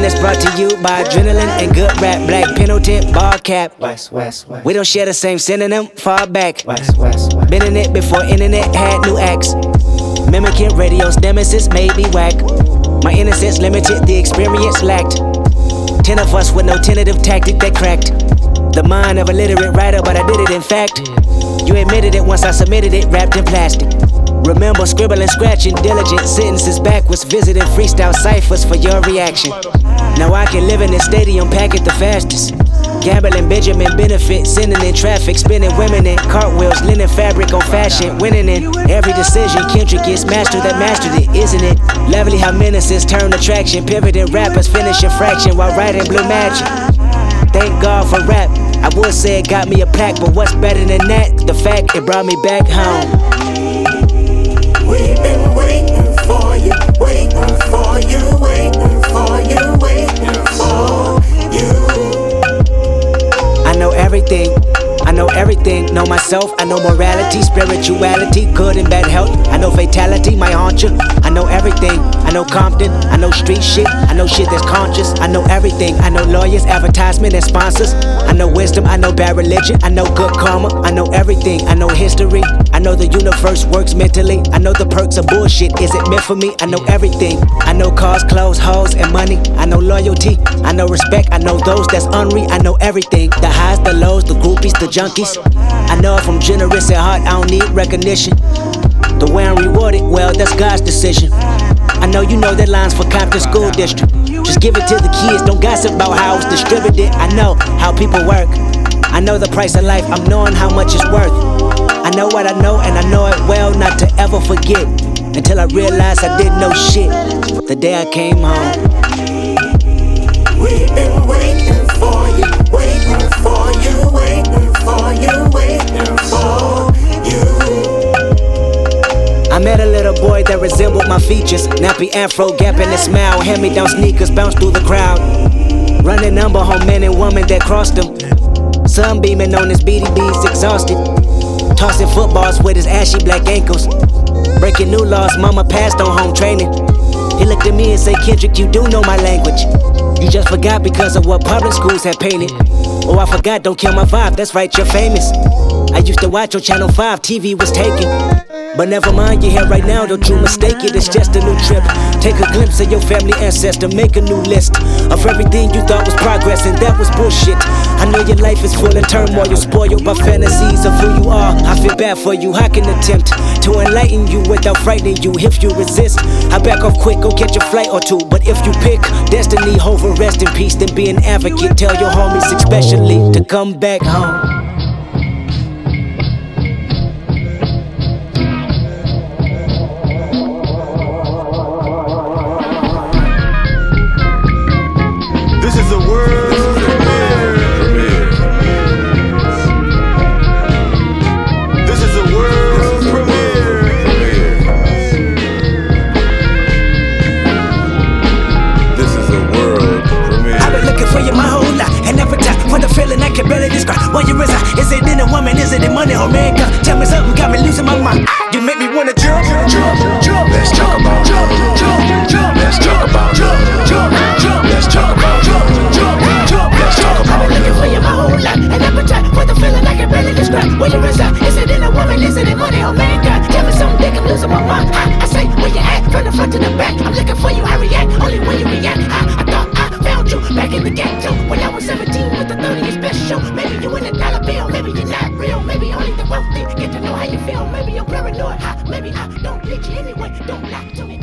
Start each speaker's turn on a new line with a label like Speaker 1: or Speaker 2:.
Speaker 1: that's brought to you by adrenaline and good rap. Black Pendleton, ball cap.
Speaker 2: West.
Speaker 1: We don't share the same synonym, far back.
Speaker 2: West.
Speaker 1: Been in it before internet had new acts. Mimicking radio's nemesis made me whack. My innocence limited, the experience lacked. 10 of us with no tentative tactic that cracked the mind of a literate writer, but I did it in fact. You admitted it once I submitted it, wrapped in plastic. Remember scribbling, scratching, diligent sentences backwards, visiting freestyle ciphers for your reaction. Now I can live in this stadium, pack it the fastest. Gambling, Benjamin benefit, sending in traffic, spinning women in cartwheels, linen fabric on fashion, winning in every decision. Kendrick is master that mastered it, isn't it? Lovely how menaces turn attraction, pivoting rappers finishing fraction while writing blue magic. Thank God for rap. I would say it got me a plaque, but what's better than that? The fact it brought me back home.
Speaker 3: We've been waiting for you, waiting for you, waiting for you, waiting for you.
Speaker 1: I know everything, know myself, I know morality, spirituality, good and bad health, I know fatality, my haunt you. I know everything, I know Compton, I know street shit, I know shit that's conscious, I know everything, I know lawyers, advertisement and sponsors, I know wisdom, I know bad religion, I know good karma, I know everything, I know history, I know the universe works mentally, I know the perks of bullshit, is it meant for me? I know everything, I know cars, clothes, hoes, and money, I know loyalty, I know respect, I know those that's unreal, I know everything, the highs, the lows, the groupies, the junkies. I know if I'm generous at heart, I don't need recognition. The way I'm rewarded, well, that's God's decision. I know you know that line's for Compton School District. Just give it to the kids, don't gossip about how it's distributed. I know how people work. I know the price of life, I'm knowing how much it's worth. I know what I know, and I know it well not to ever forget. Until I realized I didn't know shit the day I came home.
Speaker 3: We've been waiting for you, waiting for you, waiting for you, waiting for you.
Speaker 1: I met a little boy that resembled my features. Nappy afro, gap in his smile, hand-me-down sneakers bounce through the crowd. Running number home men and women that crossed him. Sunbeaming on his BDBs, exhausted. Tossing footballs with his ashy black ankles. Breaking new laws, mama passed on home training. He looked at me and said, Kendrick, you do know my language. You just forgot because of what public schools have painted. Oh, I forgot, don't kill my vibe, that's right, you're famous. I used to watch on Channel 5, TV was taken. But never mind, you're here right now, don't you mistake it, it's just a new trip. Take a glimpse of your family ancestor, make a new list of everything you thought was progress, and that was bullshit. I know your life is full of turmoil, you're spoiled by fantasies of who you are. I feel bad for you, I can attempt to enlighten you without frightening you. If you resist, I back off quick, go catch a flight or two. But if you pick destiny over rest in peace, then be an advocate. Tell your homies especially to come back home.
Speaker 4: This is a world premiere. This is a world premiere. This is a world premiere.
Speaker 1: I've been looking for you my whole life, and every time for the feeling I can barely describe. What you reside? Is it in a woman? Is it in money or man? Tell me something, got me losing my mind. You make me wanna jump.
Speaker 5: Let's talk about jump. Let's talk about jump. Let's talk about jump. Let's talk about
Speaker 6: I've been looking for you my whole life, and every time for the feeling I can barely describe. Where you reside? Is it in a woman? Is it in money or man? Tell me something, think I'm losing my mind. I say where you at, from the front to the back. I'm looking for you, I react only when you react. I thought I found you back in the ghetto when I was 17 with the 30th best show. Maybe you in a dollar bill, maybe you're not real. Maybe only the wealthy get to know how you feel. Maybe you're paranoid, maybe I don't need you anyway. Don't lie to me.